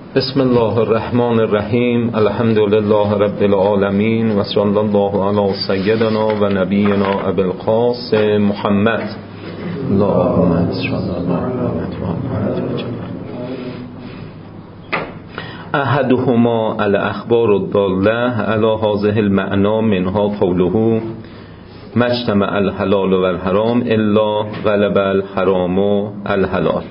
بسم الله الرحمن الرحیم. الحمد لله رب العالمین و صلی الله علی سیدنا و نبینا ابی القاسم محمد. اللهم صل علی محمد. احدهما الاخبار الضاله علی هذه المعنى منها قوله ما اجتمع الحلال والحرام الا غلب الحرام الحلال.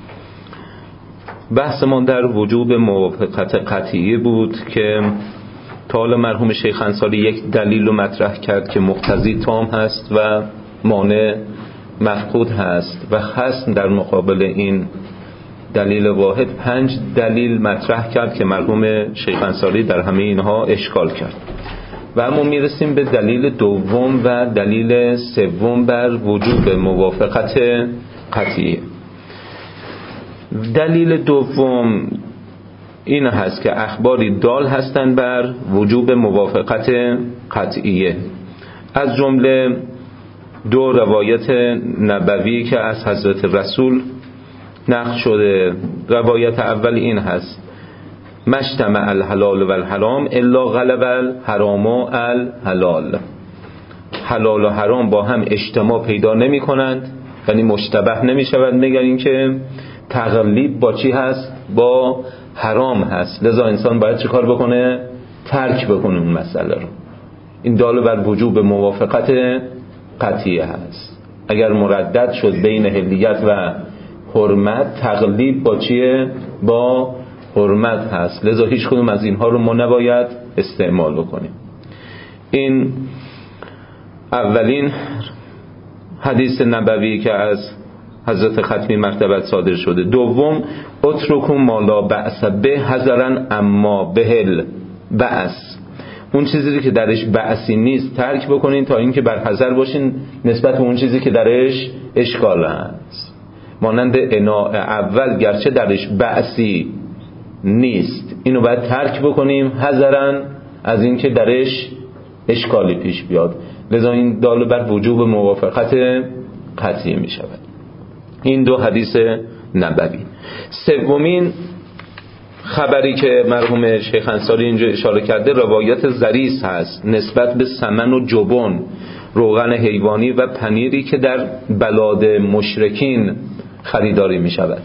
بحث ما در وجوب موافقت قطعی بود که تا حالا مرحوم شیخ انصاری یک دلیل رو مطرح کرد که مقتضی تام هست و مانع مفقود هست و خصم در مقابل این دلیل واحد 5 دلیل مطرح کرد که مرحوم شیخ انصاری در همه اینها اشکال کرد و اما میرسیم به دلیل دوم و دلیل سوم بر وجوب موافقت قطعی. دلیل دوم این هست که اخباری دال هستند بر وجوب موافقت قطعیه، از جمله 2 روایت نبوی که از حضرت رسول نقل شده. روایت اول این هست ما اجتمع الحلال والحرام الا غلب الحرام الحلال. حلال و حرام با هم اجتماع پیدا نمی کنند، یعنی مشتبه نمی شود، مگر اینکه تغلیب با چی هست؟ با حرام هست. لذا انسان باید چه کار بکنه؟ ترک بکنه اون مسئله رو. این دال بر وجوب موافقت قطعیه هست. اگر مردد شد بین حلیت و حرمت، تغلیب با چیه؟ با حرمت هست. لذا هیچ کدوم از اینها رو ما نباید استعمال بکنیم. این اولین حدیث نبوی که از حضرت ختمی مرتبت صادر شده. دوم اترکوا ما لا بأس به حذرا اما بهل بأس. اون چیزی که درش بأسی نیست ترک بکنین تا اینکه بر حذر باشین نسبت به اون چیزی که درش اشکال هست. مانند اناء اول گرچه درش بأسی نیست، اینو باید ترک بکنیم حذرا از اینکه درش اشکالی پیش بیاد. لذا این دال بر وجوب موافقت قطعی می شود. این 2 حدیث نبوی. سومین خبری که مرحوم شیخ انصاری اینجا اشاره کرده روایت ضریس هست نسبت به سمن و جبن، روغن حیوانی و پنیری که در بلاد مشرکین خریداری می شود.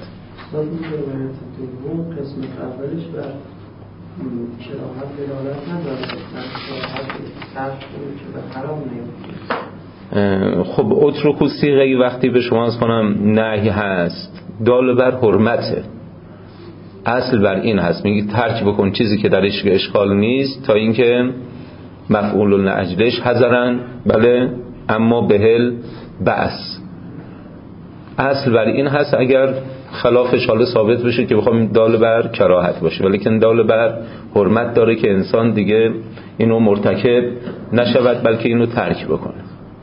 خب اترکو صیغه وقتی به شما از کنم نهی هست دال بر حرمته، اصل بر این هست میگی ترک بکن چیزی که درش اشکال نیست تا اینکه مفعول لاجلش حذرا بله اما بهل بأس. اصل بر این هست، اگر خلافش حالا ثابت بشه که بخوام دال بر کراهت باشه، ولی که دال بر حرمت داره که انسان دیگه اینو مرتکب نشود بلکه اینو ترک بکنه.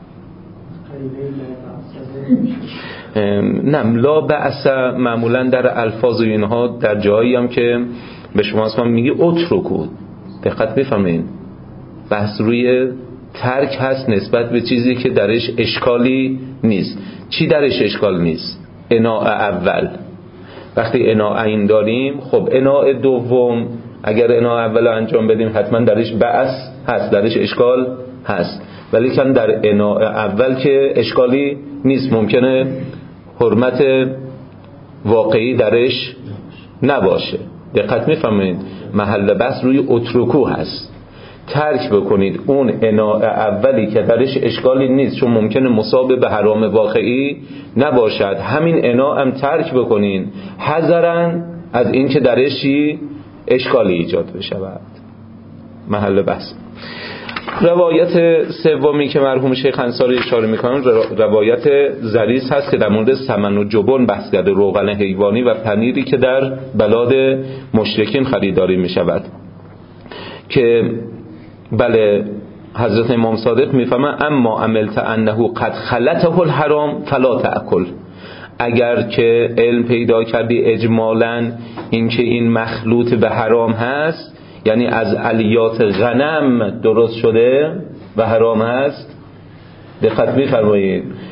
نه لا بأس معمولا در الفاظ اینها در جایی هم که به شما اصلا میگی اترکو، دقت بفهمین بحث روی ترک هست نسبت به چیزی که درش اشکالی نیست. چی درش اشکال نیست؟ اناء اول. وقتی اناء این داریم، خب اناء دوم اگر اناء اول انجام بدیم حتما درش بأس هست، درش اشکال هست، ولی که در اناء اول که اشکالی نیست، ممکنه حرمت واقعی درش نباشه. دقت میفهمید؟ محل بحث روی اترکو هست، ترک بکنید اون اناء اولی که درش اشکالی نیست، چون ممکنه مصاب به حرام واقعی نباشد. همین اناء هم ترک بکنین حذرا از این که درشی اشکالی ایجاد بشود. محل بحث. روایت سومی که مرحوم شیخ انصاری اشاره میکنن روایت ضریس هست که در مورد سمن و جبن بحث کرده، روغن حیوانی و پنیری که در بلاد مشرکین خریداری میشود، که بله حضرت امام صادق میفهمن اما عملت انه قد خلطه الحرام فلا تأکل. اگر که علم پیدا کردی اجمالاً اینکه این مخلوط به حرام هست، یعنی از علیات غنم درست شده و حرام هست، دقت می‌فرمایید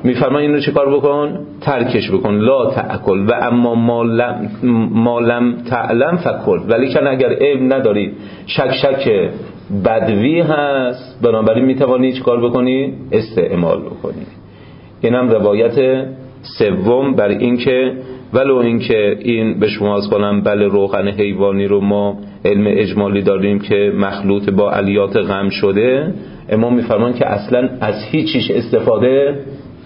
میفرما اینو چه کار بکن؟ ترکش بکن. لا تأکل و اما ما لم تعلم فکل. ولی که اگر علم نداری، شک بدوی هست، بنابراین میتوانی چه کار بکنی؟ استعمال بکنی. اینم روایت سوم بر این که ولو این که این به شما از کنم بله روغن حیوانی رو ما علم اجمالی داریم که مخلوط با علیات غم شده، امام میفرمان که اصلا از هیچیش استفاده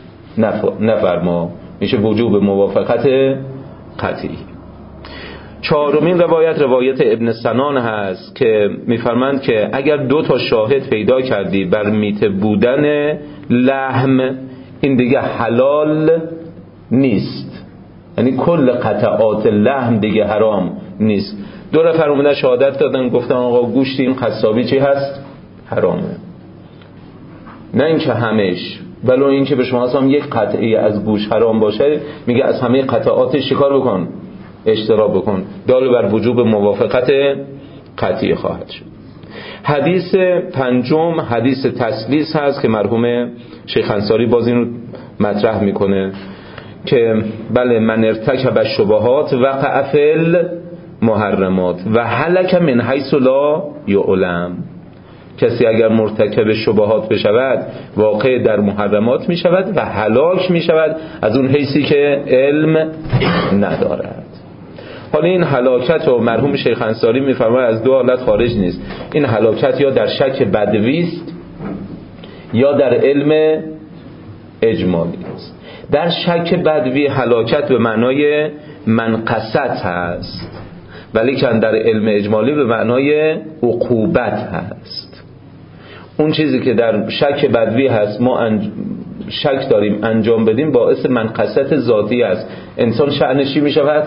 نفرما، میشه وجوب موافقت قطعی. چهارمین روایت ابن سنان هست که میفرمند که اگر 2 شاهد پیدا کردی بر میته بودن لحم، این دیگه حلال نیست، یعنی کل قطعات لحم دیگه حرام نیست. 2 نفر اومدن شهادت دادن گفتن آقا گوشت این قصابی چی هست؟ حرامه. نه اینکه همش، ولو اینکه به شما هم یک قطعه از گوشت حرام باشه، میگه از همه قطعاتش شکار بکن، اشتراک بکن، دال بر وجوب موافقت قطعی خواهد شد. حدیث پنجم حدیث تسلیس هست که مرحوم شیخ انصاری باز اینو مطرح میکنه که بله من ارتکب الشبهات وقع فی المحرمات و هلک من حیث لا یعلم. کسی اگر مرتکب شبهات بشود واقع در محرمات می شود و هلاک می شود از اون حیثی که علم ندارد. حالا این هلاکت و مرحوم شیخ انصاری می فرماید از 2 حالت خارج نیست. این هلاکت یا در شک بدوی است یا در علم اجمالی است. در شک بدوی هلاکت به معنای منقصت هست، ولی که در علم اجمالی به معنای عقوبت هست. اون چیزی که در شک بدوی هست ما شک داریم انجام بدیم باعث منقصت ذاتی است، انسان شأنش چی می شود؟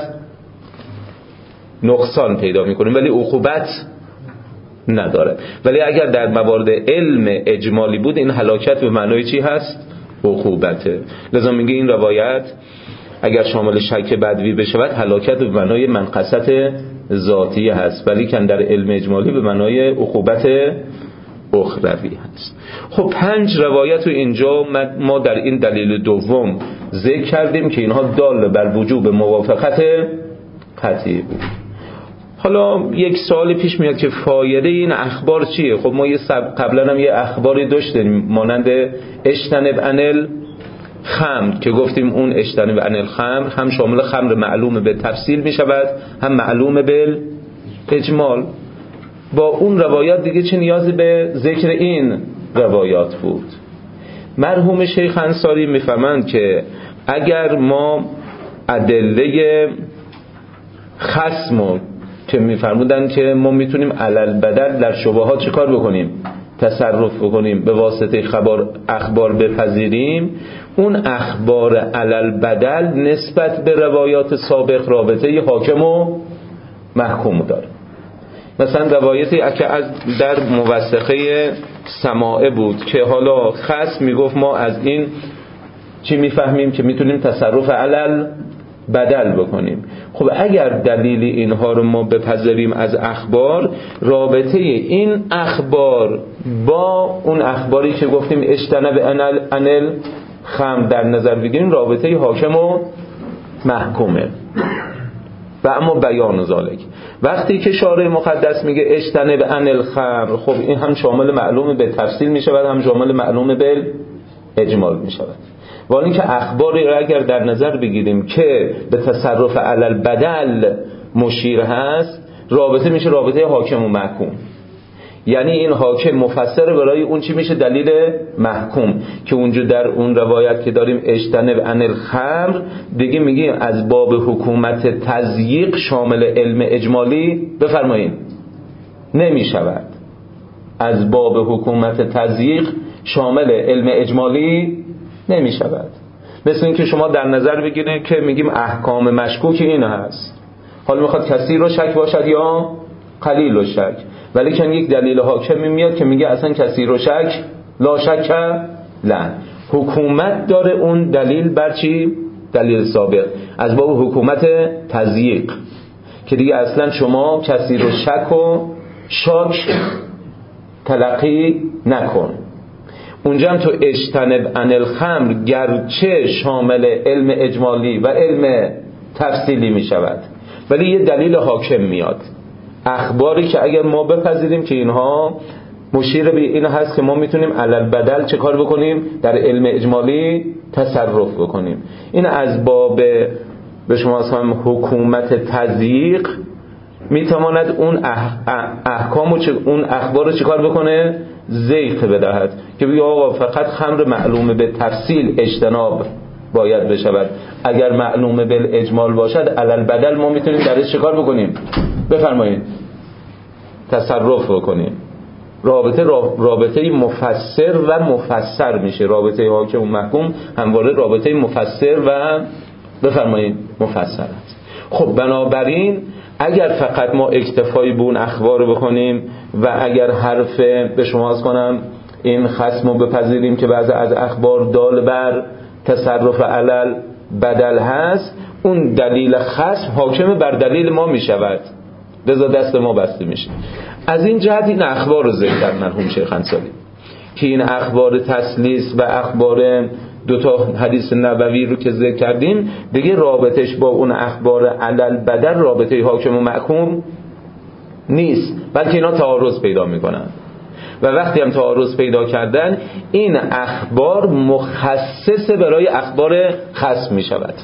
نقصان پیدا می کنیم، ولی عقوبت نداره. ولی اگر در موارد علم اجمالی بود این هلاکت به معنای چی هست؟ عقوبته. لذا میگه این روایت اگر شامل شک بدوی بشود هلاکت به معنای منقصت ذاتی هست، ولی که در علم اجمالی به معنای عقوبت اخروی هست. خب 5 روایت رو اینجا ما در این دلیل دوم ذکر کردیم که اینها دال بر وجوب موافقت قطعی بود. حالا یک سوال پیش میاد که فایده این اخبار چیه؟ خب ما قبلا هم یه اخباری داشتیم مانند اجتنب عن الخمر که گفتیم اون اجتنب عن الخمر هم شامل خمر معلوم به تفصیل می شود هم معلوم به اجمال. با اون روایات دیگه چه نیازی به ذکر این روایات بود؟ مرحوم شیخ انصاری میفهمند که اگر ما ادله خصم که میفرمودن که ما میتونیم علل بدل در شبهات چه کار بکنیم؟ تصرف بکنیم، به واسطه اخبار بپذیریم، اون اخبار علل بدل نسبت به روایات سابق رابطه حاکم و محکوم داره. مثلا روایتی که از در موثقه سماعه بود که حالا خصم میگفت ما از این چی میفهمیم که میتونیم تصرف علل بدل بکنیم. خب اگر دلیل اینها رو ما بپذیریم از اخبار، رابطه این اخبار با اون اخباری که گفتیم اجتنب عن الخمر در نظر بگیریم، رابطه حاکم و محکومه. و اما بیان ذالک وقتی که شارع مقدس میگه اجتنب عن الخمر، خب این هم شامل معلوم به تفصیل میشود هم شامل معلوم به اجمال میشود. ولی اینکه اخباری را اگر در نظر بگیریم که به تصرف علل بدل مشیر هست، رابطه میشه رابطه حاکم و محکوم. یعنی این حاکم مفسر برای اون چی میشه؟ دلیل محکوم. که اونجا در اون روایت که داریم اجتنب عن الخمر دیگه میگیم از باب حکومت تضییق شامل علم اجمالی بفرمایید نمیشود. از باب حکومت تضییق شامل علم اجمالی نمی شود. مثل این که شما در نظر بگیرید که میگیم احکام مشکوک این هست، حالا میخواد کثیر رو شک باشد یا قلیل رو شک، ولی که یک دلیل حاکمی میاد که میگه اصلا کثیر رو شک لا شک لا، حکومت داره اون دلیل بر چی؟ دلیل سابق از باب حکومت تضییق که دیگه اصلا شما کثیر رو شک و شاک تلقی نکن. اونجا هم تو اجتنب عن الخمر گرچه شامل علم اجمالی و علم تفصیلی می شود، ولی یه دلیل حاکم میاد، اخباری که اگر ما بپذیریم که اینها مشیر به این هست که ما میتونیم علل بدل چه کار بکنیم؟ در علم اجمالی تصرف بکنیم. این از باب به شما اسمم حکومت تضییق میتواند اون احکام و اون اخبار رو چه کار بکنه؟ زیق بدهد، که بگه آقا فقط خمر معلومه به تفصیل اجتناب باید بشود، اگر معلومه به اجمال باشد علل بدل ما میتونیم درش چه کار بکنیم؟ بفرمایید تصرف بکنیم. رابطه مفسر و مفسر میشه، رابطه حاکم و محکوم همواره رابطه مفسر و بفرمایید مفسر است. خب بنابراین اگر فقط ما اکتفایی به اون اخبار بکنیم و اگر حرف به شما از کنم این خصم رو بپذیریم که بعضی از اخبار دال بر تصرف علل بدل هست، اون دلیل خصم حاکم بر دلیل ما میشود، لذا دست ما بسته میشه. از این جهت این اخبار رو ذکر کرد مرحوم شیخ انصاری که این اخبار تسلیس و اخبار دوتا حدیث نبوی رو که ذکر کردیم دیگه رابطش با اون اخبار علل بدل رابطه حاکم و محکوم نیست، بلکه اینا تعارض پیدا میکنن و وقتی هم تعارض پیدا کردن این اخبار مخصص برای اخبار خصم میشود،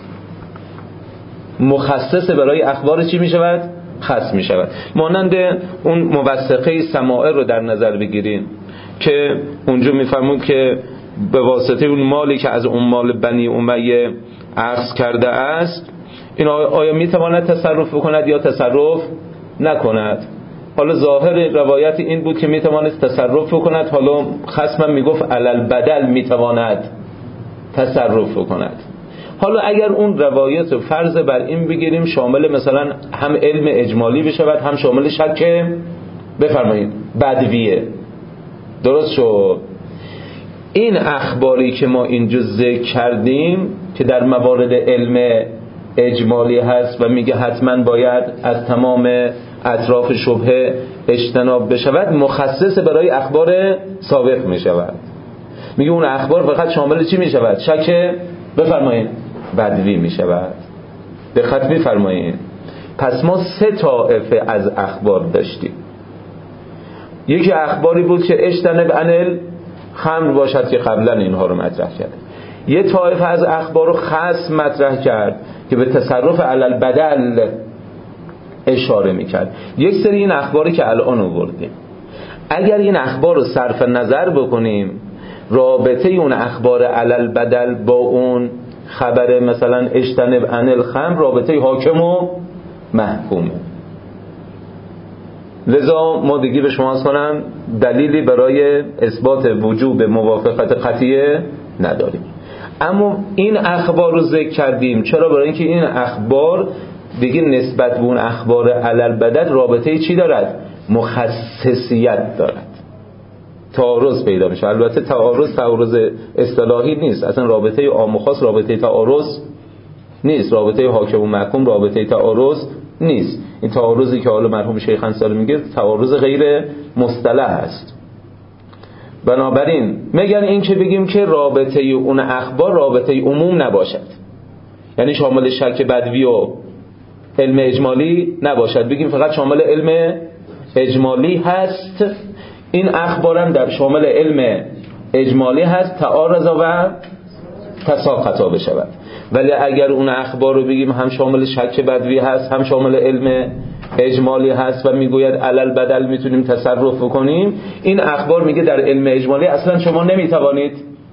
مخصص برای اخبار چی میشود؟ خصم میشود. مانند اون موثقه سماعه رو در نظر بگیریم که اونجا میفرمود که به واسطه اون مالی که از اون مال بنی امیه عرض کرده است این آیا میتواند تصرف بکند یا تصرف نکند؟ حالا ظاهر روایت این بود که میتواند تصرف بکند، حالا خصمم میگفت علل بدل میتواند تصرف بکند. حالا اگر اون روایت رو فرض بر این بگیریم شامل مثلا هم علم اجمالی بشود هم شامل شک بفرمایید بدویه، درست شد؟ این اخباری که ما اینجا ذکر کردیم که در موارد علم اجمالی هست و میگه حتما باید از تمام اطراف شبهه اجتناب بشود، مخصص برای اخبار سابق میشود. میگه اون اخبار فقط شامل چی میشود؟ شک بفرمایید بدوی میشود. دقت بفرمایید. پس ما 3 طائفه از اخبار داشتیم. یکی اخباری بود که اجتنب عن خمر باشد که قبلا اینها رو مطرح کرد. یه طایفه از اخبار رو خاص مطرح کرد که به تصرف علل بدل اشاره میکرد. یک سری این اخباری که الان آوردیم، اگر این اخبار رو صرف نظر بکنیم رابطه اون اخبار علل بدل با اون خبر مثلا اجتنب عن الخمر رابطه حاکم و محکومه. لذا ما دیگه به شما کنم دلیلی برای اثبات وجوب موافقت قطعیه نداریم. اما این اخبار رو ذکر کردیم چرا؟ برای اینکه این اخبار دیگه نسبت به اون اخبار علل بدل رابطه چی دارد؟ مخصصیت دارد. تعارض پیدا میشه. البته تعارض اصطلاحی نیست، اصلا رابطه عام و خاص رابطه تعارض نیست، رابطه حاکم و محکوم رابطه تعارض نیست. این تعارضی که حالا مرحوم شیخ انصاری میگه تعارض غیر مصطلح است. بنابراین میگن این که بگیم که رابطه اون اخبار رابطه عموم نباشد، یعنی شامل شک بدوی و علم اجمالی نباشد، بگیم فقط شامل علم اجمالی هست. این اخبارم در شامل علم اجمالی هست تعارض و تساقطا بشود. ولی اگر اون اخبار رو بگیم هم شامل شک بدوی هست هم شامل علم اجمالی هست و میگوید علل بدل میتونیم تصرف بکنیم، این اخبار میگه در علم اجمالی اصلا شما نمیتوانید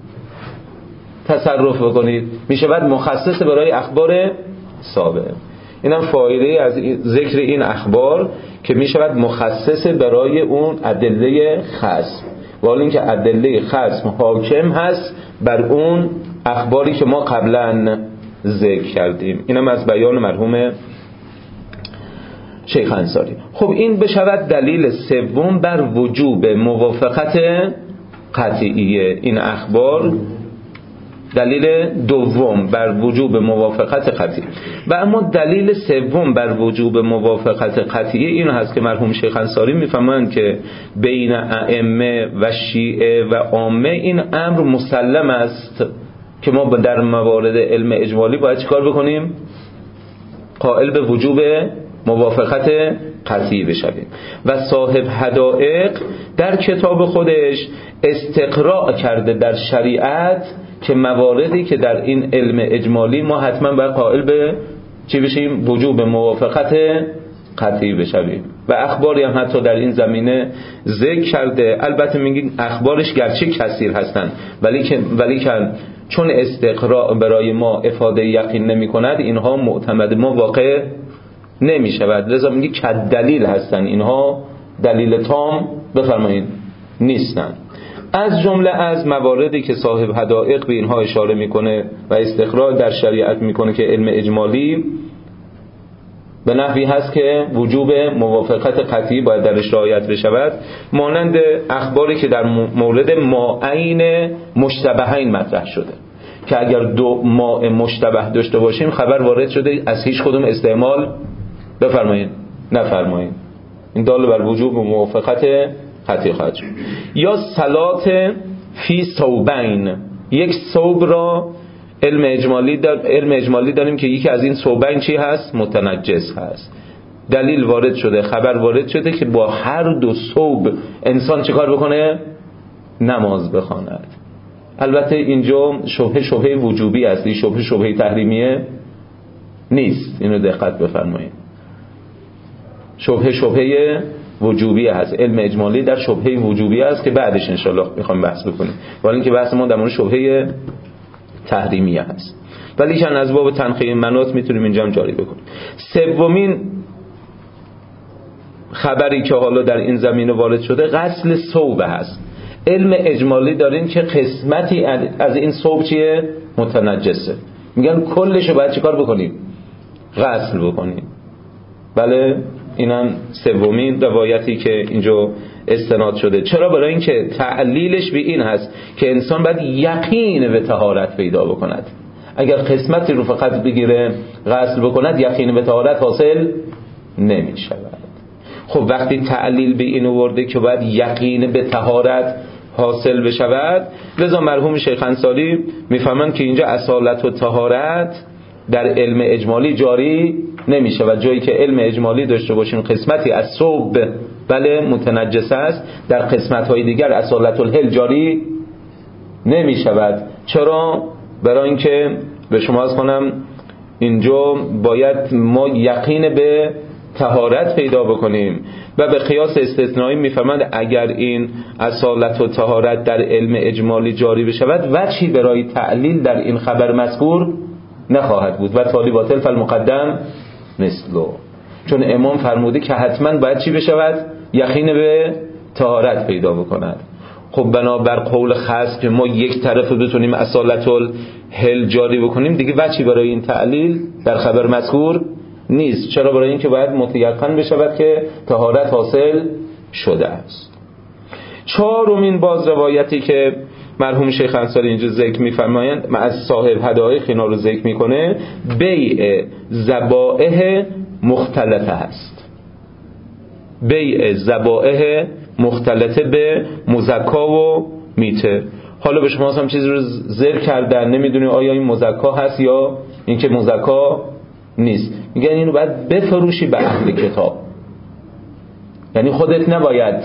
تصرف بکنید، میشود مخصص برای اخبار سابق. اینم فایده از ذکر این اخبار که میشود مخصص برای اون ادله خصم، ولی اینکه ادله خصم حاکم هست بر اون اخباری که ما قبلا ذکر کردیم. اینم از بیان مرحوم شیخ انصاری. خب این بشود دلیل سوم بر وجوب موافقت قطعیه. این اخبار دلیل دوم بر وجوب موافقت قطعی. و اما دلیل سوم بر وجوب موافقت قطعی این هست که مرحوم شیخ انصاری میفهمند که بین ائمه و شیعه و عامه این امر مسلم است که ما در موارد علم اجمالی باید چیکار بکنیم؟ قائل به وجوب موافقت قطعی بشویم. و صاحب حدائق در کتاب خودش استقراء کرده در شریعت که مواردی که در این علم اجمالی ما حتما باید قائل به چی بشیم؟ وجوب موافقت قطعی بشویم. و اخباری هم حتی در این زمینه ذکر کرده. البته میگیم اخبارش گرچه کثیر هستند ولی که چون استقراء برای ما افاده یقین نمی کند اینها معتمد ما واقع نمی شود. لذا میگی که دلیل هستن، اینها دلیل تام بفرمایید نیستن. از جمله از مواردی که صاحب حدائق به اینها اشاره میکنه و استقراء در شریعت میکنه که علم اجمالی به نحوی هست که وجوب موافقت قطعی باید درش رعایت بشود، مانند اخباری که در مورد ماعین مشتبهین مطرح شده که اگر دو ماء مشتبه داشته باشیم خبر وارد شده از هیچ کدوم استعمال بفرمایید نفرمایید، این دال بر وجوب موافقت قطعی خواهد شد. یا صلات فی ثوبین، یک ثوب را علم اجمالی داریم که یکی از این ثوبین چی هست؟ متنجس هست. دلیل وارد شده، خبر وارد شده که با هر دو ثوب انسان چه کار بکنه؟ نماز بخواند. البته اینجا شبهه وجوبی است، این شبهه تحریمیه نیست، اینو دقت بفرمایید. شبهه وجوبی هست، علم اجمالی در شبهه وجوبی است که بعدش انشالله میخوایم بحث بکنیم، ولی اینکه بحث ما در مورد شبهه تحریمیه هست، ولی چند از باب تنخیه منات میتونیم اینجا هم جاری بکنیم. سومین خبری که حالا در این زمینه وارد شده غسل ثوب هست. علم اجمالی دارین که قسمتی از این ثوب چیه؟ متنجسه، میگن کلشو باید چیکار بکنیم؟ غسل بکنیم. بله، اینم سومین روایتی که اینجا استناد شده. چرا؟ برای اینکه تعلیلش به این هست که انسان باید یقین به طهارت پیدا بکند. اگر قسمتی رو فقط بگیره غسل بکند یقین به طهارت حاصل نمی شود. خب وقتی تعلیل به این آورده که باید یقین به طهارت حاصل بشود، لذا مرحوم شیخ انصاری میفهمند که اینجا اصالت و طهارت در علم اجمالی جاری نمیشه و جایی که علم اجمالی داشته باشیم قسمتی از ثوب بله متنجس است، در قسمت‌های دیگر اصالت الحل جاری نمیشود. چرا؟ برای اینکه به شما از کنم اینجا باید ما یقین به طهارت پیدا بکنیم و به قیاس استثنایی میفرماند اگر این اصالت و طهارت در علم اجمالی جاری بشود وجهی برای تعلیل در این خبر مذکور نخواهد بود و تالی باطل فالمقدم مثلو، چون امام فرموده که حتما باید چی بشود؟ یقین به طهارت پیدا بکند. خب بنابر قول خاص که ما یک طرف بتونیم اصالت الحل جاری بکنیم دیگه وجهی برای این تعلیل در خبر مذکور نیست. چرا؟ برای این که باید متیقن بشود که طهارت حاصل شده است. چهارمین باز روایتی که مرحوم شیخ انصاری اینجا ذکر می‌فرمایند از صاحب حدائق اینا رو ذکر میکنه، بیع ذبائح مختلطه هست. بیع ذبائح مختلطه به مزکا و میته. حالا به شما هم چیزی رو ذکر کردن، نمیدونی آیا این مزکا هست یا اینکه مزکا نیست. میگن اینو باید بفروشی به اهل کتاب، یعنی خودت نباید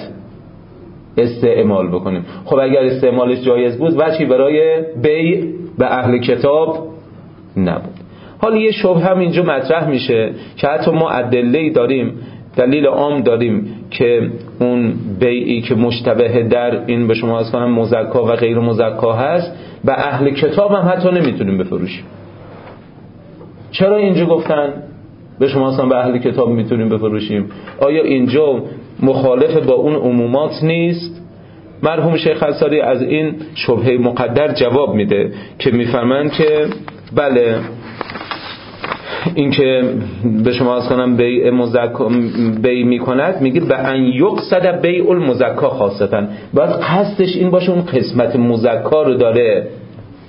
استعمال بکنیم. خب اگر استعمالش جایز بود وجهی برای بیع به اهل کتاب نبود. حالا یه شبهه هم اینجا مطرح میشه که حتی ما ادله‌ای داریم، دلیل عام داریم که اون بیعی که مشتبه در این به شما از کنم مزکا و غیر مزکا هست به اهل کتاب هم حتی نمیتونیم بفروشیم. چرا اینجا گفتن به شما اصلا به اهل کتاب میتونیم بفروشیم؟ آیا اینجا مخالف با اون عمومات نیست؟ مرحوم شیخ انصاری از این شبهه مقدر جواب میده که میفرمایند که بله، این که به شما از کنم بیع میکند، میگه به ان یقصد بیع المزکا خاصتا، باید قصدش این باشه اون قسمت مزکا رو داره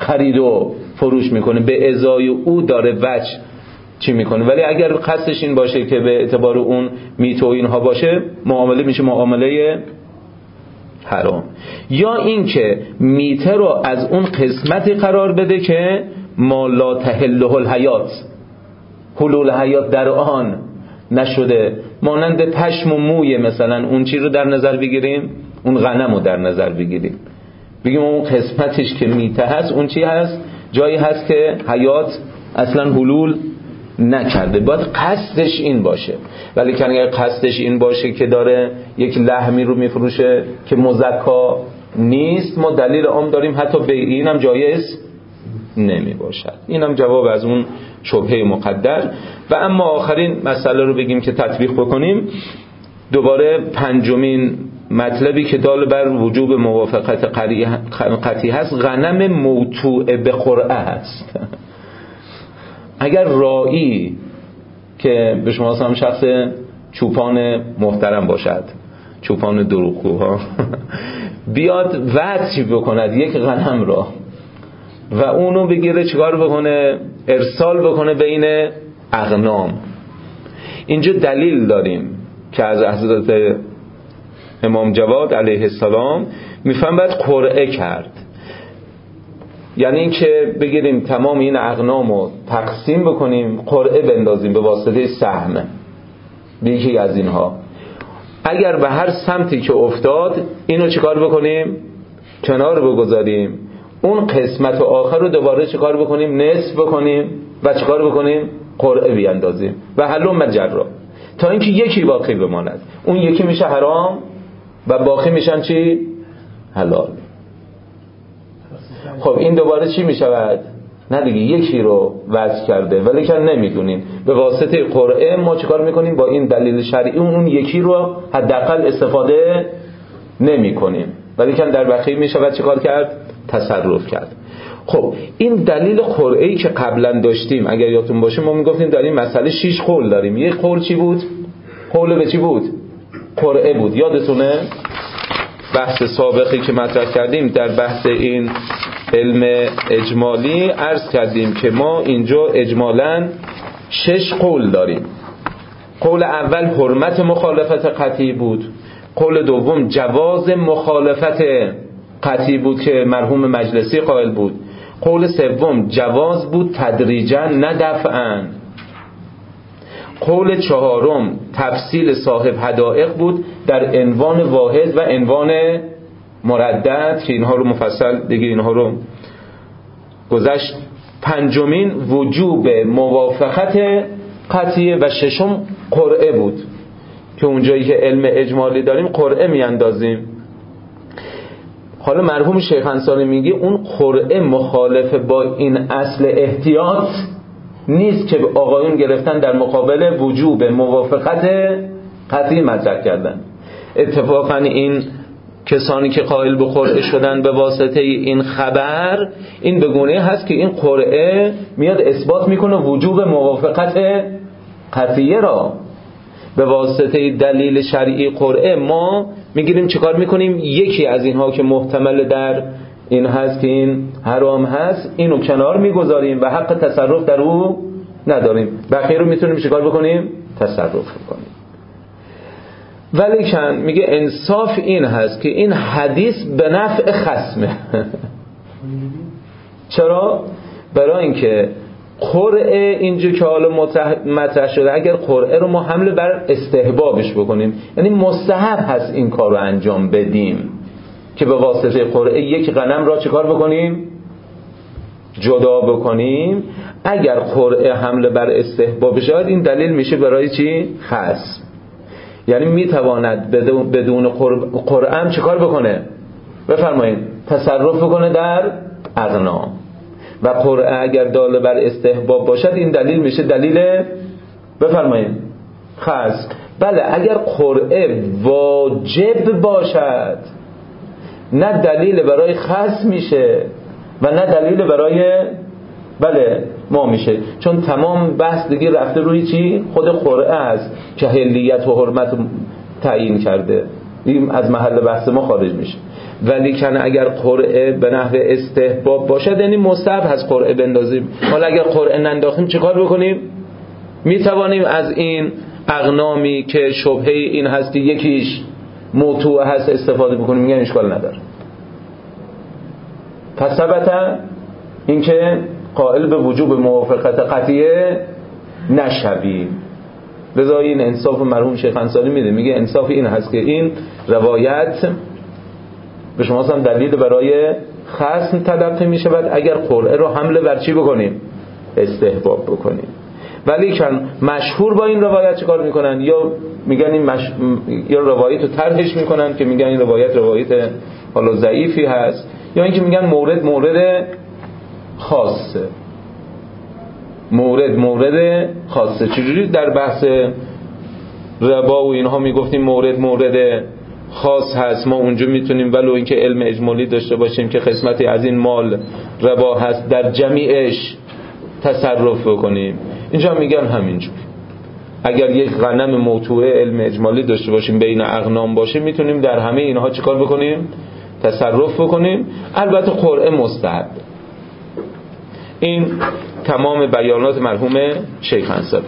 خرید و فروش میکنه، به ازای او داره وجه چی میکنه. ولی اگر قصدش این باشه که به اعتبار اون میت و اینها باشه، معامله میشه معامله حرام. یا این که میته رو از اون قسمتی قرار بده که ما لا تحله الحیات، حلول حیات در آن نشده، مانند پشم و موی مثلا اون چی رو در نظر بگیریم، اون غنم رو در نظر بگیریم، بگیم اون قسمتش که میته هست اون چی هست، جایی هست که حیات اصلا حلول نکرده. باید قصدش این باشه. ولی که اگر قصدش این باشه که داره یک لحمی رو میفروشه که مزکا نیست، ما دلیل عام داریم حتی به اینم جایز نمی باشد. اینم جواب از اون شبهه مقدر. و اما آخرین مسئله رو بگیم که تطبیق بکنیم، دوباره پنجمین مطلبی که دال بر وجوب موافقت قطعی هست، غنم موتوع به قرعه هست. اگر راعی که به شما هم شخص چوپان محترم باشد، چوپان دروغگوها، بیاد وعظ بکند یک غنم را و اونو بگیره چیکار بکنه، ارسال بکنه بین اغنام، اینجا دلیل داریم که از حضرت امام جواد علیه السلام میفهم باید قرعه کرد. یعنی این که بگیریم تمام این اغنام رو تقسیم بکنیم، قرعه بندازیم به واسطه سهم به یکی از اینها، اگر به هر سمتی که افتاد اینو چیکار بکنیم، کنار بگذاریم، اون قسمت آخر رو دوباره چیکار بکنیم، نصف بکنیم و چیکار بکنیم، قرعه بیاندازیم و حلو مجرا، تا اینکه یکی باقی بماند. اون یکی میشه حرام و باقی میشن چی؟ حلال. خب این دوباره چی میشود؟ نه دیگه یکی رو وضع کرده ولی که نمیدونیم، به واسطه قرعه ما چیکار میکنیم، با این دلیل شرعی اون یکی رو حداقل استفاده نمیکنیم، ولی که در بقیه میشود چیکار کرد؟ تصرف کرد. خب این دلیل قرعه‌ای که قبلا داشتیم، اگر یادتون باشه ما میگفتیم در این مسئله 6 قول داریم. یک قول چی بود؟ قول به چی بود؟ قرعه بود. یادتونه بحث سابقی که مطرح کردیم در بحث این علم اجمالی عرض کردیم که ما اینجا اجمالاً 6 قول داریم. قول اول حرمت مخالفت قطعی بود، قول دوم جواز مخالفت قطعی بود که مرحوم مجلسی قائل بود، قول سوم جواز بود تدریجاً نه دفعاً، قول چهارم تفصیل صاحب حدائق بود در عنوان واحد و عنوان مردد که اینها رو مفصل دیگه اینها رو گذشت. پنجمین وجوب موافقت قطعیه و ششم قرعه بود که اونجایی که علم اجمالی داریم قرعه میاندازیم. حالا مرحوم شیخ انصاری میگه اون قرعه مخالف با این اصل احتیاط نیست که آقایون گرفتن در مقابل وجوب موافقت قطعی مطرح کردن. اتفاقا این کسانی که قائل به قرعه شدن به واسطه این خبر، این به گونه هست که این قرعه میاد اثبات میکنه وجوب موافقت قطعیه را. به واسطه دلیل شرعی قرعه ما میگیریم چیکار میکنیم، یکی از اینها که محتمل در این هست که این حرام هست اینو کنار میگذاریم و حق تصرف در او نداریم، بقیه رو میتونیم چیکار بکنیم، تصرف بکنیم. ولیکن میگه انصاف این هست که این حدیث به نفع خصمه. چرا؟ برای اینکه قرعه اینجا که حالا مطرح شده، اگر قرعه رو ما حمل بر استحبابش بکنیم، یعنی مستحب هست این کار رو انجام بدیم که به واسطه قرعه یک غنم را چیکار بکنیم، جدا بکنیم. اگر قرعه حمل بر استحباب شود این دلیل میشه برای چی؟ خصم. یعنی میتواند بدون قرعه هم چیکار بکنه، بفرمایید، تصرف بکنه در اغنام. و قرعه اگر دال بر استحباب باشد این دلیل میشه دلیل، بفرمایید، خصم. بله اگر قرعه واجب باشد نه دلیل برای خصم میشه و نه دلیل برای بله ما میشه، چون تمام بحث دیگه رفته روی چی؟ خود قرعه است که حلیت و حرمت تعیین کرده. این از محل بحث ما خارج میشه. ولی کن اگر قرعه به نحو استحباب باشد یعنی مستحب هست قرعه بندازیم. حالا اگر قرعه ننداختیم چیکار بکنیم؟ میتوانیم از این اغنامی که شبهه این هست که یکیش موضوع هست استفاده بکنیم، میگن اشکال نداره. پس ثبت این که قائل به وجوب موافقت قطعیه نشویم. لذا این انصاف مرحوم شیخ انصاری میده، میگه انصاف این هست که این روایت به شما هم دلیل برای خصم تلقی می شود اگر قرعه رو حمله بر چی بکنیم؟ استحباب بکنیم. ولی کن مشهور با این روایت چه کار میکنن؟ یا میگن این یا روایت رو طرحش میکنن که میگن این روایت حالا ضعیفی هست، یا اینکه میگن مورد خاصه. مورد خاصه. چجوری در بحث ربا و اینها میگفتیم مورد خاص هست، ما اونجا میتونیم ولو اینکه علم اجمالی داشته باشیم که قسمتی از این مال ربا هست در جمیعش تصرف بکنیم. اینجا میگن همینجور اگر یک غنم موضوع علم اجمالی داشته باشیم بین اغنام باشه میتونیم در همه اینها چیکار بکنیم؟ تصرف بکنیم. البته قرعه مستحب. این تمام بیانات مرحوم شیخ انصاری.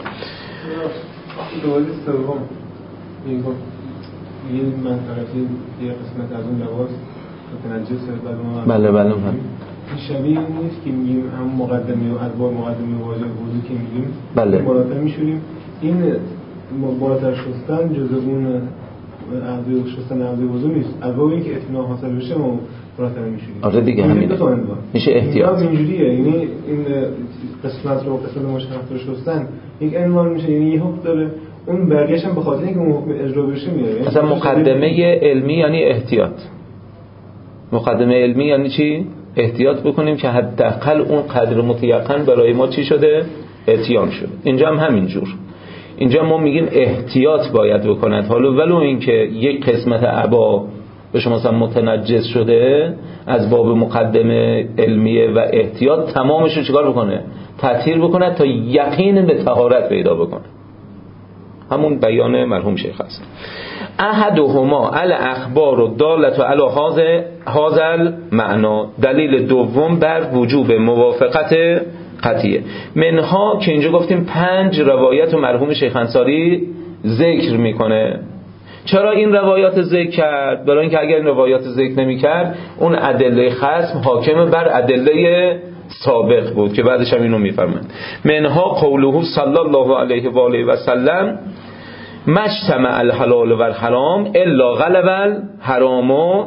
یه منطقه یه قسمت از اون لباس متنجسه بله این شبیه نیست که میگیم هم مقدمه و ادوار مقدمه واجب وضو که میگیم بله بالاتر میشوریم. این بالاتر شستن جزء اون اعضای شستن اعضای وضو نیست. البته اینکه اطمینان حاصل بشه ما بالاتر میشوریم. آره دیگه همین میشه احتیاط. اینجوریه، یعنی این قسمت رو قسمت مشخص شستن یک عنوان میشه، یعنی یه حکم داره. اون بقیه‌اش هم به خاطر اینکه اون حکم اجرا بشه میاد. مثلا مقدمه علمی یعنی احتیاط. مقدمه علمی یعنی چی؟ احتیاط بکنیم که حداقل اون قدر متیقن برای ما چی شده؟ اتیان شده. اینجا هم همین جور. اینجا ما میگیم احتیاط باید بکند. حالا ولو اینکه یک قسمت عبا به شما مثلا متنجس شده از باب مقدمه علمیه و احتیاط تمامش رو چیکار بکنه؟ تطهیر بکنه تا یقین به طهارت پیدا بکنه. همون بیان مرحوم شیخ است. احدهما الاخبار و دالت و علی هذا معنا. دلیل دوم بر وجوب موافقت قطعیه. منها که اینجا گفتیم 5 روایت و مرحوم شیخ انصاری ذکر میکنه. چرا این روایات ذکر کرد؟ برای اینکه اگر این روایات ذکر نمیکرد اون ادله خصم حاکم بر ادله سابق بود که بعدش هم اینو میفرمند. منها قوله صلی الله علیه و آله و سلم مجتمع الحلال و الحرام الا غلب الحرام و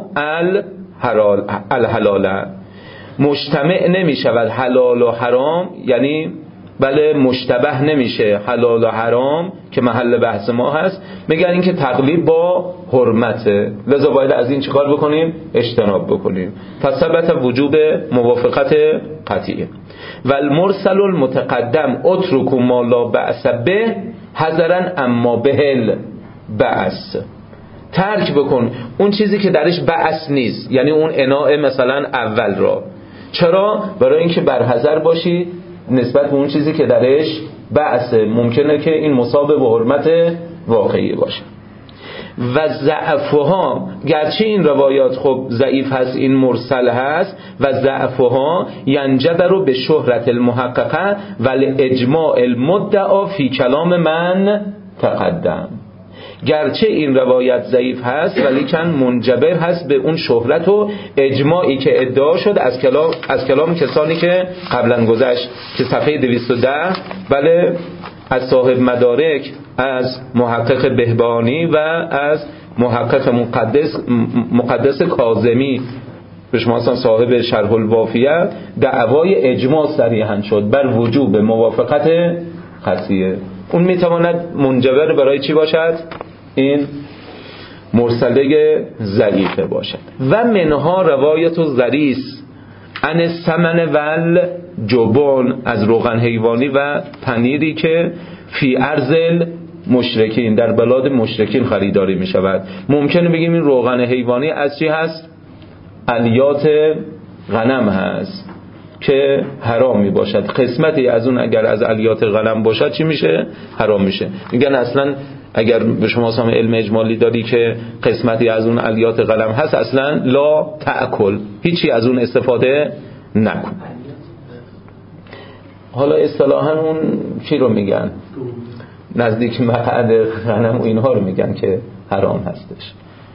الحلال. مجتمع نمی شود حلال و حرام، یعنی بله مشتبه نمیشه حلال و حرام که محل بحث ما هست، میگن این که تقلیب با حرمته، لذا باید از این چیکار بکنیم؟ اجتناب بکنیم. پس ثبت وجوب موافقت قطعیه. و المرسل المتقدم اترکوا ما لا بأس به حذرا اما بهل بأس. ترک بکن اون چیزی که درش بأس نیست، یعنی اون اناء مثلا اول را. چرا؟ برای اینکه برحذر باشی نسبت به اون چیزی که درش بأسه، ممکنه که این مصاب به حرمت واقعی باشه. و ضعفها، گرچه این روایات خب ضعیف هست، این مرسل هست، و ضعفها ینجبر به شهرت المحققه ولی اجماع المدعا فی کلام من تقدم. گرچه این روایت ضعیف هست ولی کن منجبر هست به اون شهرت و اجماعی که ادعا شد از کلام کسانی که قبلا گذشت که صفحه 210 بله از صاحب مدارک، از محقق بهبانی و از محقق مقدس کاظمی به شما صاحب شرح الوافیه، دعوای اجماع صریحا شد بر وجوب موافقت قطعیه. اون میتواند منجبر برای چی باشد؟ این مرسله ضعیفه باشد. و منها روایت الزریس عن السمن ول جبن، از روغن حیوانی و پنیری که فی ارذل مشرکین، در بلاد مشرکین خریداری می شود. ممکنه بگیم این روغن حیوانی از چی هست؟ الیات غنم هست که حرام می باشد. قسمتی از اون اگر از الیات غنم باشد چی میشه؟ حرام میشه. میگن اصلا اگر به شما سام علم اجمالی دادی که قسمتی از اون علیات قلم هست، اصلا لا تأکل، هیچی از اون استفاده نکن. حالا اصطلاحاً اون چی رو میگن؟ نزدیک مقعد غنم و اینها رو میگن که حرام هستش.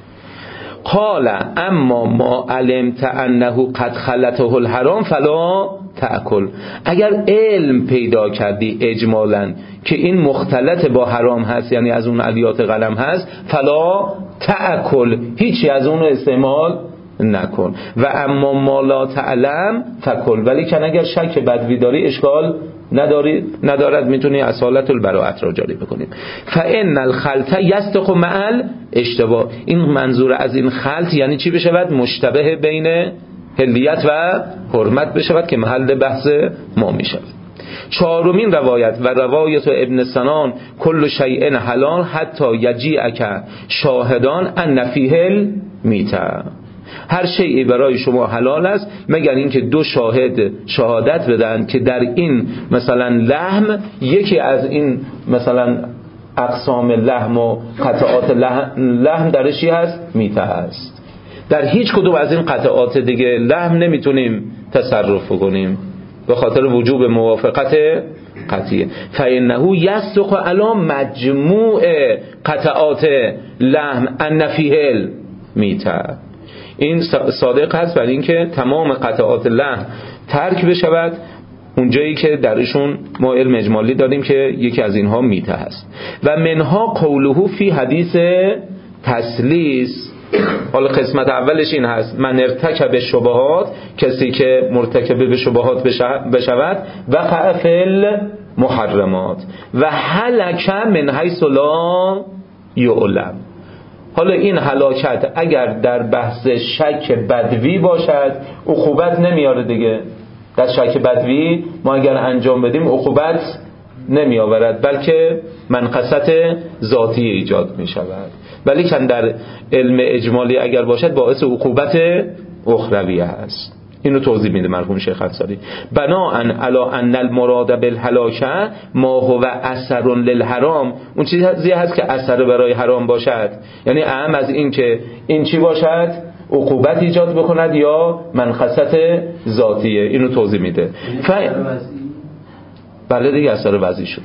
قال اما ما علمت انه قد خلته الحرام فلا تأکل. اگر علم پیدا کردی اجمالاً که این مختلط با حرام هست، یعنی از اون علیات قلم هست، فلا تأکل، هیچی از اون استعمال نکن. و اما ما لا تعلم فکل، ولی که اگر شک بدوی داری اشکال ندارد، میتونی اصالت البراءت را جاری بکنیم. فان الخلط یصدق مع الاشتباه. این منظور از این خلط یعنی چی بشود؟ مشتبه بین حلیت و حرمت بشود که محل بحث ما میشود. چهارمین روایت و روایت ابن سنان کل شیء حلال حتی یجیئک شاهدان ان فیه المیتة. هر شیئی برای شما حلال است مگر اینکه دو شاهد شهادت بدن که در این مثلا لحم، یکی از این مثلا اقسام لحم و قطعات لحم درشی هست، میته هست. در هیچ کدوم از این قطعات دیگه لحم نمیتونیم تصرف کنیم به خاطر وجوب موافقت قطعیه. فإنه یصدق علی مجموع قطعات لحم ان فیه المیته. این صادق هست برای اینکه تمام قطعات لحم ترک بشود اونجایی که درشون ما علم اجمالی داریم که یکی از اینها میته هست. و منها قوله فی حدیث تسلیس. حالا قسمت اولش این هست: من ارتکب شبهات، کسی که مرتکب به شبهات بشود، وقع فی المحرمات و هلک من حیث لا یعلم. حالا این هلاکت اگر در بحث شک بدوی باشد عقوبت نمیاره دیگه. در شک بدوی ما اگر انجام بدیم عقوبت نمی آورد، بلکه منقصت ذاتی ایجاد می شود. ولی که در علم اجمالی اگر باشد باعث عقوبت اخروی است. اینو توضیح میده مرحوم شیخ انصاری. بناءً علی ان المراد بالهلاکه ما هو اثر للحرام. اون چیزی هست که اثر برای حرام باشد، یعنی اهم از این که این چی باشد، عقوبت ایجاد بکند یا منقصت ذاتیه. اینو توضیح میده. بله دیگه، اثر وضعی شده.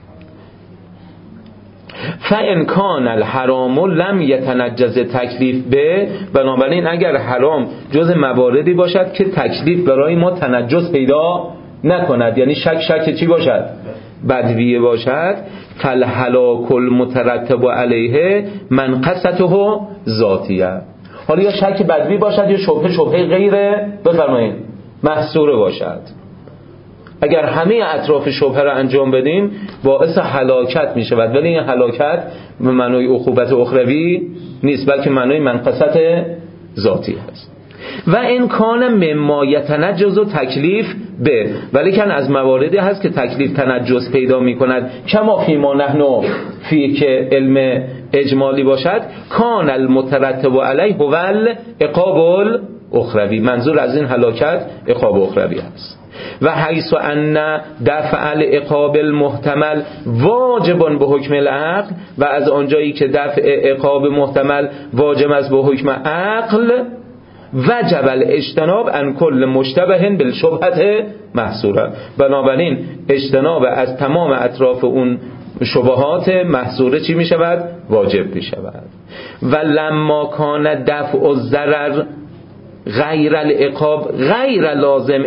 فَإِنْ كَانَ الْحَرَامُ لَمْ يَتَنَجَّزْ تکلیف به. بنابراین اگر حرام جز مواردی باشد که تکلیف برای ما تنجس پیدا نکند، یعنی شک چی باشد؟ بدویه باشد، فالهلاک المترتب علیه منقصته ذاتیه. حالا یا شک بدوی باشد یا شبهه غیر بفرمایید محصوره باشد. اگر همه اطراف شبهه را انجام بدیم باعث هلاکت می شود، ولی این هلاکت به معنای عقوبت اخروی نیست، بلکه معنای منقصت ذاتی است. و این کان مما یتنجز تکلیف به، ولی کن از مواردی هست که تکلیف تنجس پیدا می کند، کما فی ما نحن فی که علم اجمالی باشد، کان المترتب علیه هو العقاب الاخروی. منظور از این هلاکت عقاب اخروی است. و حیث ان دفع العقاب المحتمل واجب به حکم العقل، و از آنجایی که دفع عقاب محتمل واجب است به حکم عقل، وجب الاجتناب عن کل مشتبه بالشبهه محصوره. بنابراین اجتناب از تمام اطراف اون شبهات محصوره چی می شود؟ واجب می شود. و لما کان دفع الضرر غیر العقاب غیر لازم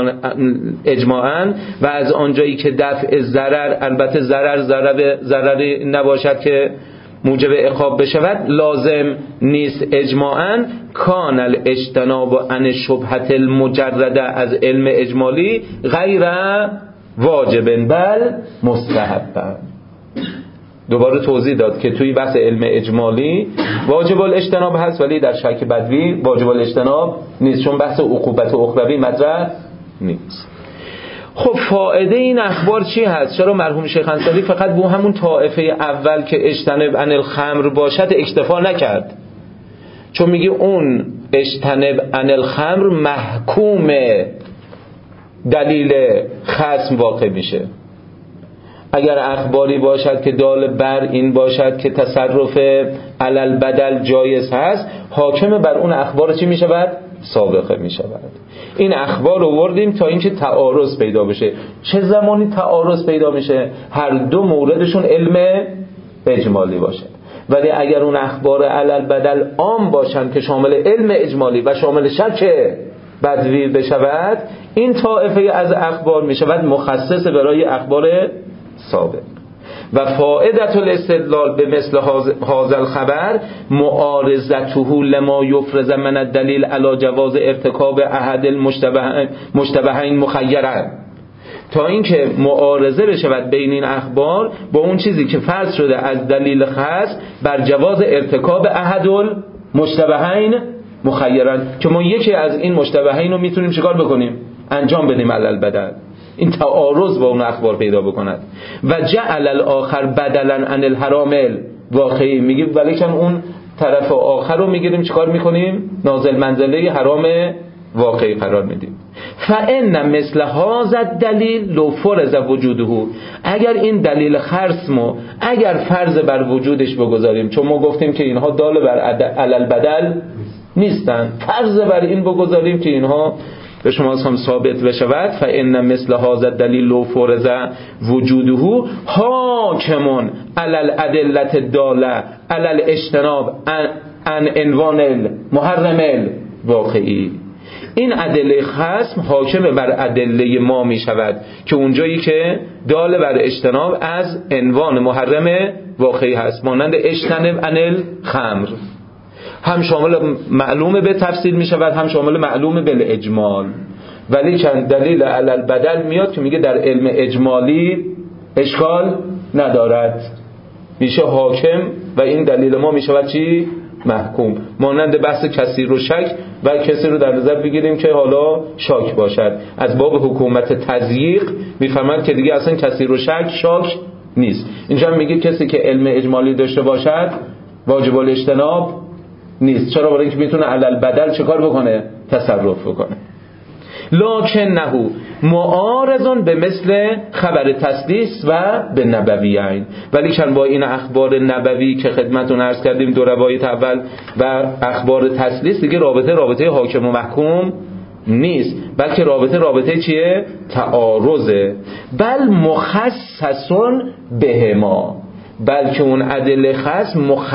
اجماعاً، و از آنجایی که دفع ضرر، البته ضرری نباشد که موجب عقاب بشود، لازم نیست اجماعاً، کان الاجتناب عن شبهة المجرده از علم اجمالی غیر واجب بل مستحب. دوباره توضیح داد که توی بحث علم اجمالی واجب الاجتناب هست، ولی در شک بدوی واجب الاجتناب نیست، چون بحث عقوبت اخروی مطرح نیست. خب فائده این اخبار چی هست؟ چرا مرحوم شیخ انصاری فقط با همون طائفه اول که اجتنب عن الخمر باشد اکتفا نکرد؟ چون میگه اون اجتنب عن الخمر محکوم دلیل خصم واقع میشه، اگر اخباری باشد که دال بر این باشد که تصرف علل بدل جایز هست، حاکم بر اون اخبار چی می شود؟ سابقه می شود. این اخبار رو آوردیم تا اینکه تعارض پیدا بشه. چه زمانی تعارض پیدا میشه؟ هر دو موردشون علم اجمالی باشه. ولی اگر اون اخبار علل بدل عام باشن که شامل علم اجمالی و شامل شک بدوی بشود، این طائفه از اخبار می شود مخصص برای اخبار سابق. و فائدة الاستدلال به مثل هذا الخبر معارضته لما یفرز من الدلیل علی جواز ارتکاب احد المشتبهین مخیرا، تا اینکه معارضه بشود بین این اخبار با اون چیزی که فرض شده از دلیل خاص بر جواز ارتکاب احد المشتبهین مخیرا، که ما یکی از این مشتبهین رو میتونیم چیکار بکنیم؟ انجام بدیم علل بدل. این تعارض با اون اخبار پیدا بکند. و جعل الاخر بدلا عن الحرام واقعی، میگیم ولی چون اون طرف آخر رو میگیریم چیکار میکنیم؟ نازل منزله حرام واقعی قرار میدیم. فان مثل هذا الدلیل لو فرض وجوده، اگر این دلیل خرسمو اگر فرض بر وجودش بگذاریم، چون ما گفتیم که اینها دال بر علل بدل نیستن، فرض بر این بگذاریم که اینها به شما هم ثابت بشود، فان مثل هذا الدلیل لو فرض وجوده حاکم علی الادله الداله علی الاجتناب عن عنوان المحرم واقعی. این ادله خصم حاکم بر ادله ما می شود که اونجایی که دال بر اجتناب از عنوان محرم واقعی هست، مانند اجتنب عن الخمر، هم شامل معلوم به تفصیل می شود، هم شامل معلوم به اجمال. ولی چند دلیل علل بدل میاد که میگه در علم اجمالی اشکال ندارد، میشه حاکم و این دلیل ما می شود چی؟ محکوم. مانند بحث کثیر و شک، و کسی رو در نظر بگیریم که حالا شاک باشد، از باب حکومت تضییق میفهمند که دیگه اصلا کثیر و شک نیست. اینجا میگه کسی که علم اجمالی داشته باشد واجب الاجتناب نیست. چرا؟ برای اینکه میتونه علل بدل چه کار بکنه؟ تصرف بکنه. لکنه معارضون به مثل خبر تسلیس و به نبویین، ولی چند با این اخبار نبوی که خدمتتون عرض کردیم دو روایت اول و اخبار تسلیس دیگه رابطه حاکم و محکوم نیست، بلکه رابطه چیه؟ تعارضه. بل مخصصون بهما، بلکه اون ادله خاص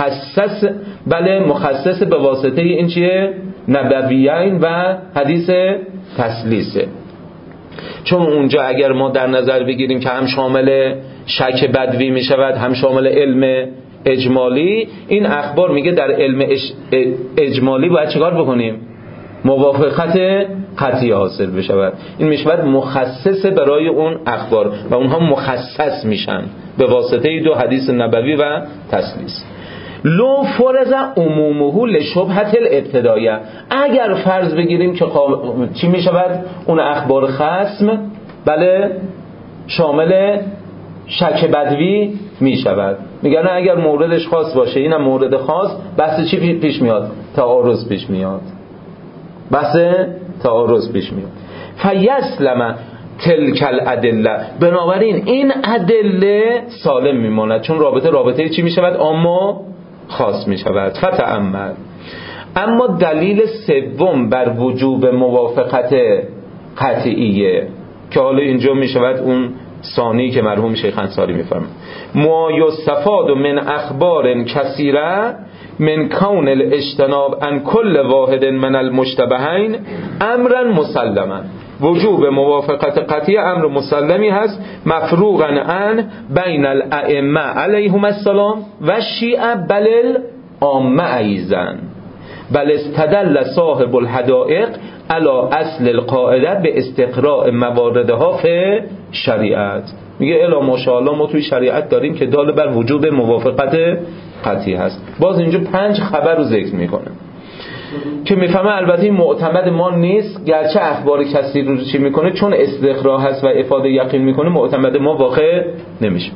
مخصص به واسطه این چیه؟ نبویین و حدیث تسلیسه. چون اونجا اگر ما در نظر بگیریم که هم شامل شک بدوی می شود هم شامل علم اجمالی، این اخبار میگه در علم اجمالی باید چیکار بکنیم؟ موافقت قطعی حاصل بشود. این میشود مخصص برای اون اخبار و اونها مخصص میشن به واسطه دو حدیث نبوی و تسلیس. لو فرض عمومه لشبهة الابتدایه، اگر فرض بگیریم که چی می شود؟ اون اخبار خصم بله شامل شک بدوی می شود. میگن اگر موردش خاص باشه اینم مورد خاص، بحث چی پیش میاد؟ تعارض پیش میاد. فیسلم تلک الادله، بنابراین این ادله سالم میماند، چون رابطه چی میشود؟ اما خاص میشود. فتأمل. اما دلیل سوم بر وجوب موافقت قطعیه که حالا اینجا میشود اون ثانی که مرحوم شیخ انصاری میفرماید، ما یستفاد من اخبار کثیره من کون الاجتناب عن کل واحد من المشتبهین امرا مسلما، وجوب موافقت قطعی امر مسلمی هست، مفروغا عن بین الائمه علیهم السلام و شیعه بل العامه ایضا، بل استدل صاحب الحدائق علی اصل القاعده به استقراء مواردها فی شریعت. میگه الا ماشاءالله ما توی شریعت داریم که دال بر وجوب موافقت قطعی هست. باز اینجا 5 خبر رو ذکر میکنه که میفهمه البته این معتمد ما نیست، گرچه اخبار کسی رو چی میکنه چون استقراء هست و افاده یقین میکنه معتمد ما واقع نمیشه.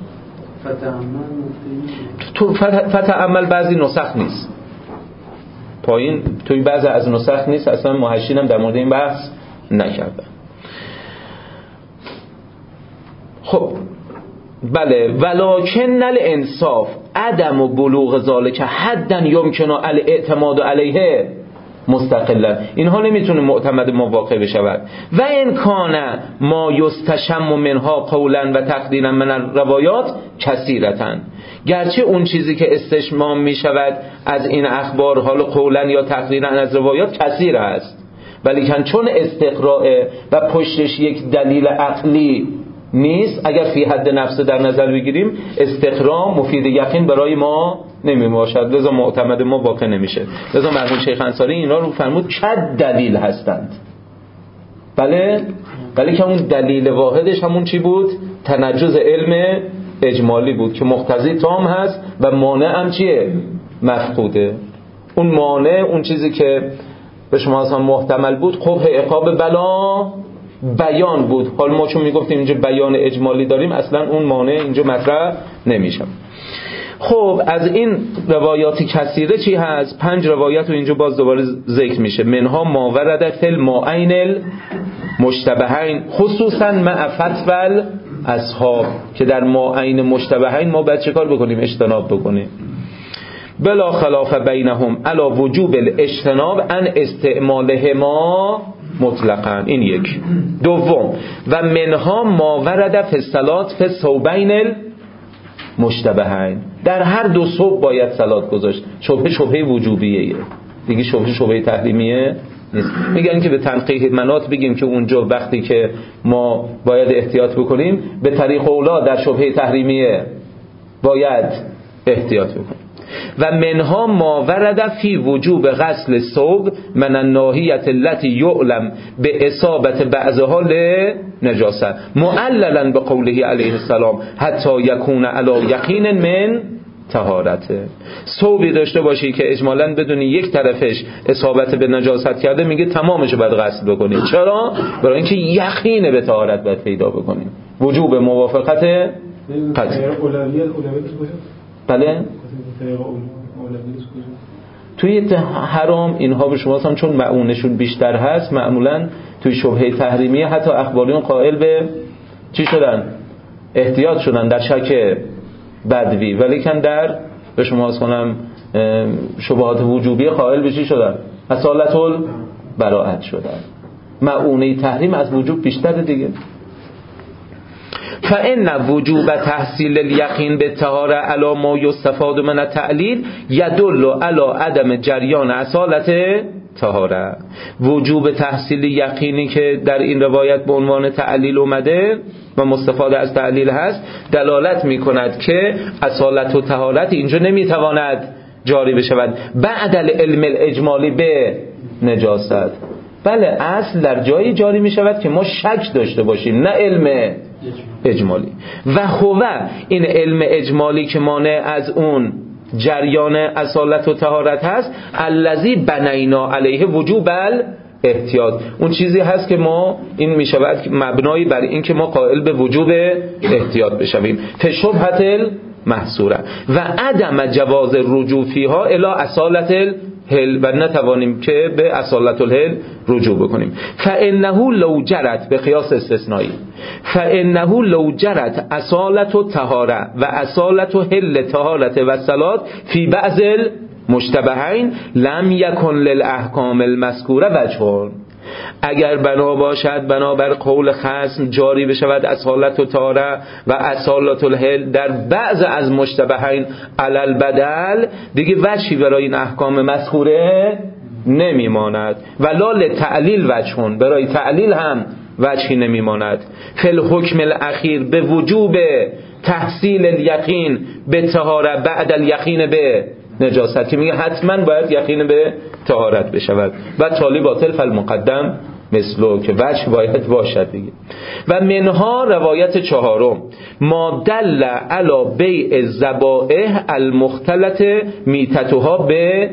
فتأمل بعضی نسخ نیست، پایین توی بعضی از نسخ نیست، اصلا محشین هم در مورد این بحث نکردن. خب بله ولکن الانصاف عدم بلوغ ذالک حدا یمکن الاعتماد علیه مستقلا، اینها نمیتونه معتمد مواقع بشود. و ان کان ما یستشم منها قولا و تقدیرا من الروایات کثیرتا، گرچه اون چیزی که استشمام میشود از این اخبار حال قولا یا تقدیرا از روایات کثیر است، ولیکن چون استقراء و پشتش یک دلیل عقلی نیست، اگر فی حد نفس در نظر بگیریم استقراء مفید یقین برای ما نمی باشد، لذا معتمد ما واقع نمیشه. لذا مرحوم شیخ انصاری اینا رو فرمود کد دلیل هستند. بله ولی که اون دلیل واحدش همون چی بود؟ تنجز علم اجمالی بود که مقتضی تام هست و مانع هم چیه؟ مفقوده. اون مانع اون چیزی که به شما اصلا محتمل بود قبح عقاب بلا بیان بود. حال ما چون میگفتیم اینجا بیان اجمالی داریم اصلا اون مانع اینجا مطرح نمیشه. خب از این روایاتی کثیره چی هست؟ 5 روایت رو اینجا باز دوباره ذکر میشه. منها ما ورد فی الماعین المشتبهین خصوصا مع فتوى اصحاب، که در ماعین مشتبهین ما باید چه کار بکنیم؟ اجتناب بکنیم. بلا خلاف بینهم علی وجوب الاجتناب عن استعمالهما مطلقاً. این یک. دوم و منها ما ورد فی الصلات فی الثوبین المشتبهین، در هر دو ثوب باید صلات گذاشت. شبهه وجوبیه دیگه، شبهه تحریمیه نیست. میگن که به تنقیح منات بگیم که اونجا وقتی که ما باید احتیاط بکنیم به طریق اولا در شبهه تحریمیه باید احتیاط بکنیم. و منها ما ورد فی وجوب غسل ثوب من الناحیه التي یعلم به اصابت بعضها لنجاسه معللا به قوله علیه السلام حتی یکون علی یقین من طهارته. ثوبی داشته باشی که اجمالاً بدونی یک طرفش اصابت به نجاست کرده، میگه تمامش باید غسل بکنی. چرا؟ برای اینکه یقین به طهارت باید پیدا بکنیم. وجوب موافقت قطعی. بله توی حرام اینها به شما هم چون معونشون بیشتر هست معمولا توی شبهه تحریمیه حتی اخباریون قائل به چی شدن؟ احتیاط شدن در شک بدوی، ولیکن در به شما از کنم شبهات وجوبی قائل به چی شدن؟ اصالت البراءت شدن. معونه تحریم از وجوب بیشتر دیگه. فإن وجوب تحصیل الیقین بالطهارة علی ما یستفاد من التعلیل یدل علی عدم جریان اصالت طهارة. وجوب تحصیل یقینی که در این روایت به عنوان تعلیل اومده و مستفاده از تعلیل هست دلالت می کند که اصالت و طهارت اینجا نمیتواند جاری بشود بعد العلم الاجمالی به نجاست. بله اصل در جایی جاری می شود که ما شک داشته باشیم، نه علم اجمالی. و هو این علم اجمالی که مانع از اون جریان اصالت و طهارت هست الذی بنینا علیه وجوب الاحتیاط، اون چیزی هست که ما این می شود مبنایی بر این که ما قائل به وجوب احتیاط بشویم. فشبهت المحصوره و عدم جواز الرجوع فیها الی اصالت الهل، و نتوانیم که به اصالت الهل رجوع بکنیم. فانه لو جرت به قیاس استثنایی فانه لو جرت اصالت الطهاره و اصالت هل طهارت و صلات فی بعض المشتبهین لم یکن للاحکام المذکوره وجه. اگر بنا باشد بنابر قول خصم جاری بشود اصالت و طهاره و اصالت الهل در بعض از مشتبهین علل بدل، دیگه وجهی برای این احکام مذکوره نمیماند. ولا لتعلیل وجهون، برای تعلیل هم وجهی نمیماند. فی الحکم الاخیر به وجوب تحصیل الیقین به طهاره بعد الیقین به نجاست، که میگه حتما باید یقین به طهارت بشود و تالی باطل فالمقدم مثلو، که وجه باید باشد دیگه. و منها روایت 4 ما دل علی بیع الذبائح المختلط میتتها به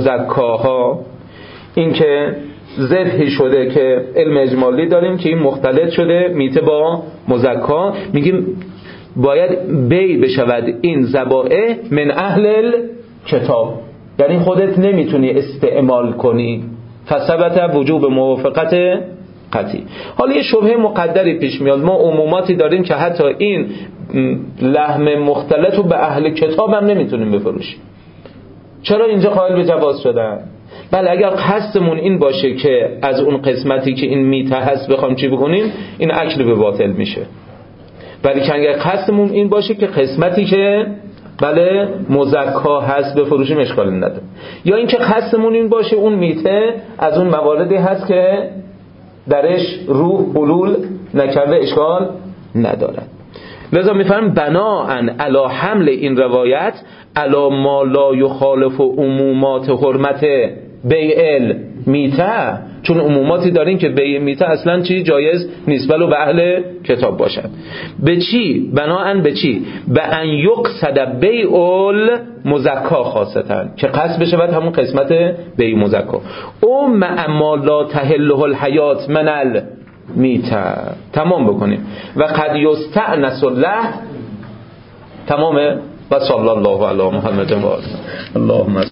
مزکاها، این که ذبحی شده که علم اجمالی داریم که این مختلط شده میته با مزکا، میگیم باید بیع بشود این ذبائح من اهل کتاب، یعنی خودت نمیتونی استعمال کنی. فثبت وجوب موافقت قطعی. حالا یه شبهه مقدری پیش میاد. ما عموماتی داریم که حتی این لحم مختلط رو به اهل کتاب هم نمیتونیم بفروشیم. چرا اینجا قائل به جواز شدن؟ بله اگر قصدمون این باشه که از اون قسمتی که این میته هست بخوام چی بکنیم، این اکل به باطل میشه. ولی که اگر قصدمون این باشه که قسمتی که بله مزکا هست بفروشیم اشکالی نداره، یا اینکه قصدمون این باشه اون میته از اون مواردی هست که درش روح حلول نکرده اشکال نداره. لذا میفرم بناءً علی حمل این روایت علی ما لا یخالف عمومات حرمت بیع میته، چون عموماتی داریم که بیع میته اصلا چی جایز نیست ولو به اهل کتاب باشد. به چی؟ بناءً به چی؟ به ان یقصد بیع المزکا خاصتا، که قصد بشه بعد همون قسمت بیع مزکا. او مع ما لا تحله الحیات من المیته، تمام بکنیم. و قد یستأنس له، تمامه. و صلی الله علی محمد و آله. اللهم